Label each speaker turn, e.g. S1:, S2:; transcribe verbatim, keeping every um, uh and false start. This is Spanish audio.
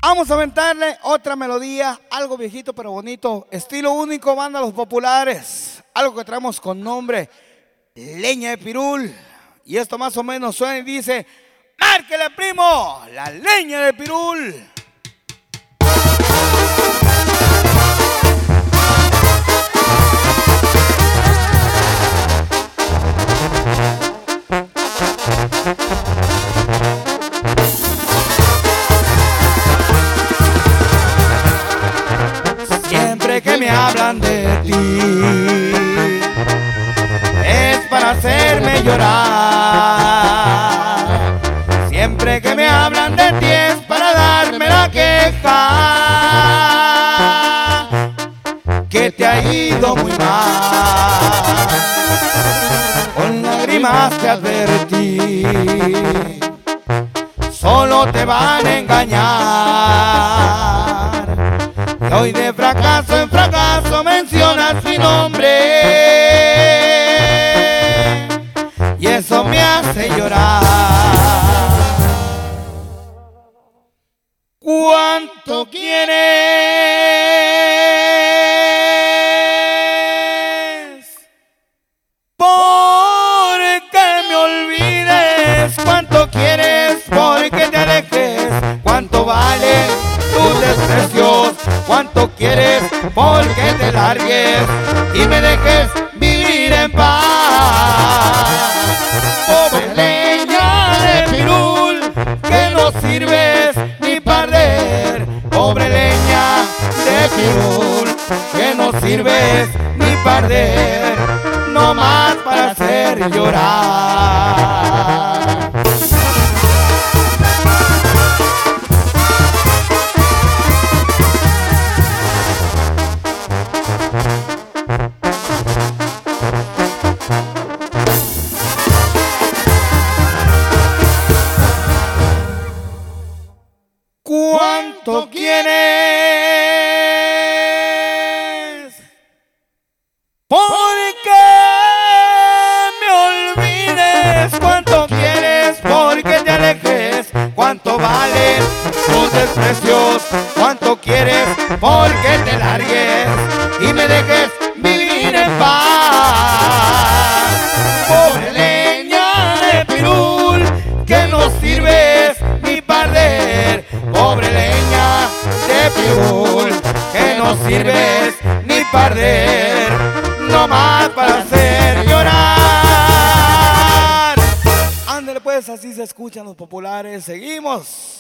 S1: Vamos a aventarle otra melodía, algo viejito pero bonito, estilo único, banda Los Populares. Algo que traemos con nombre Leña de Pirul. Y esto más o menos suena y dice: ¡márquele, primo! La leña de Pirul. Siempre que me hablan de ti es para hacerme llorar. Siempre que me hablan de ti es para darme la queja que te ha ido muy mal. Con lágrimas te advertí, solo te van a engañar. Y hoy de fracaso en fracaso mencionas mi nombre, y eso me hace llorar. ¿Cuánto quieres? Porque me olvides. ¿Cuánto quieres? Porque te alejes. ¿Cuánto valen tus desprecios? ¿Cuánto quieres? Porque te largues y me dejes vivir en paz. Pobre leña de Pirul, que no sirves ni para arder. Pobre leña de Pirul, que no sirves ni para arder, no más para hacer llorar. ¿Cuánto quieres? Porque me olvides. ¿Cuánto quieres? Porque te alejes. ¿Cuánto valen tus desprecios? ¿Cuánto quieres? Porque te largues y me dejes vivir en paz. Pobre leña de Pirul, que no sirves ni para arder. Pobre leña de Pirul, que no sirves ni para arder, no más para hacer llorar. Ándale pues, así se escuchan Los Populares. Seguimos.